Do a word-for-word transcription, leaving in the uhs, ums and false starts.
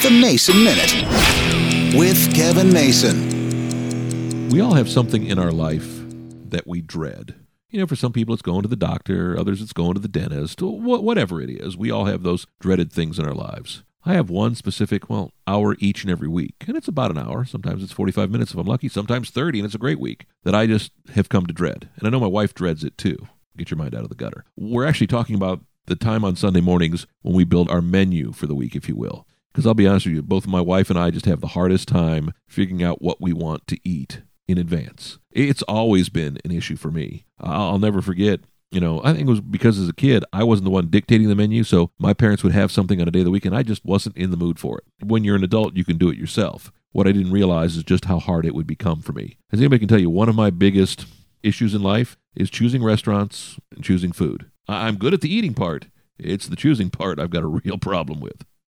The Mason Minute with Kevin Mason. We all have something in our life that we dread. You know, for some people it's going to the doctor, others it's going to the dentist, wh- whatever it is. We all have those dreaded things in our lives. I have one specific, well, hour each and every week, and it's about an hour. Sometimes it's forty-five minutes if I'm lucky, sometimes thirty, and it's a great week, that I just have come to dread. And I know my wife dreads it too. Get your mind out of the gutter. We're actually talking about the time on Sunday mornings when we build our menu for the week, if you will. Because I'll be honest with you, both my wife and I just have the hardest time figuring out what we want to eat in advance. It's always been an issue for me. I'll never forget, you know, I think it was because as a kid, I wasn't the one dictating the menu, so my parents would have something on a day of the week, and I just wasn't in the mood for it. When you're an adult, you can do it yourself. What I didn't realize is just how hard it would become for me. As anybody can tell you, one of my biggest issues in life is choosing restaurants and choosing food. I'm good at the eating part. It's the choosing part I've got a real problem with.